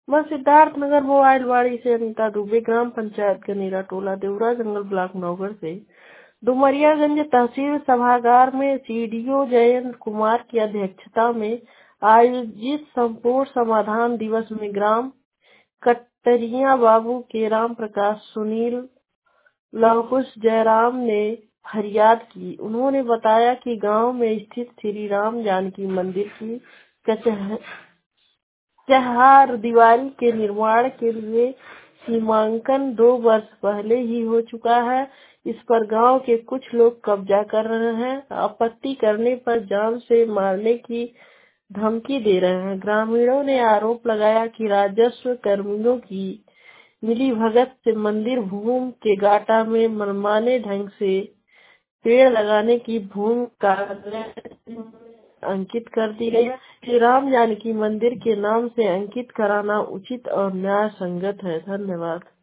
मैं सिद्धार्थनगर मोबाइलवाड़ी से अनीता दुबे, ग्राम पंचायत गनेरा टोला, देवरा जंगल, ब्लॉक नौगढ़ से। डुमरियागंज तहसील सभागार में सीडीओ जयंत कुमार की अध्यक्षता में आयोजित संपूर्ण समाधान दिवस में ग्राम कटरिया बाबू के राम प्रकाश, सुनील, लवकुश, जयराम ने फरियाद की। उन्होंने बताया कि गांव में स्थित श्री राम जानकी मंदिर की चहार दीवारी के निर्माण के लिए सीमांकन 2 वर्ष पहले ही हो चुका है। इस पर गांव के कुछ लोग कब्जा कर रहे हैं। आपत्ति करने पर जान से मारने की धमकी दे रहे हैं। ग्रामीणों ने आरोप लगाया कि राजस्व कर्मियों की मिलीभगत से मंदिर भूमि के गाटा में मनमाने ढंग से पेड़ लगाने की भूमि कागज अंकित कर दी गई है। श्री राम जानकी मंदिर के नाम से अंकित कराना उचित और न्याय संगत है। धन्यवाद।